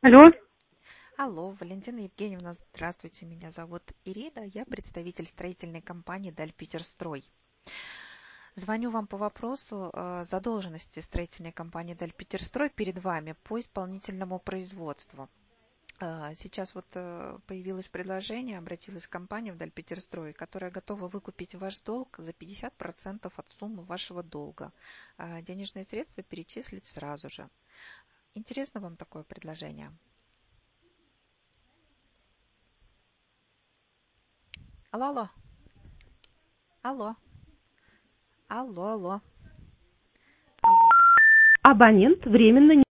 Алло, Алло, Валентина Евгеньевна, здравствуйте, меня зовут Ирина, я представитель строительной компании «Дальпетерстрой». Звоню вам по вопросу задолженности строительной компании «Дальпетерстрой» перед вами по исполнительному производству. Сейчас появилось предложение, обратилась компания в «Дальпетерстрой», которая готова выкупить ваш долг за 50% от суммы вашего долга. Денежные средства перечислить сразу же. Интересно вам такое предложение? Алло, алло, алло. Алло, алло, алло. абонент временно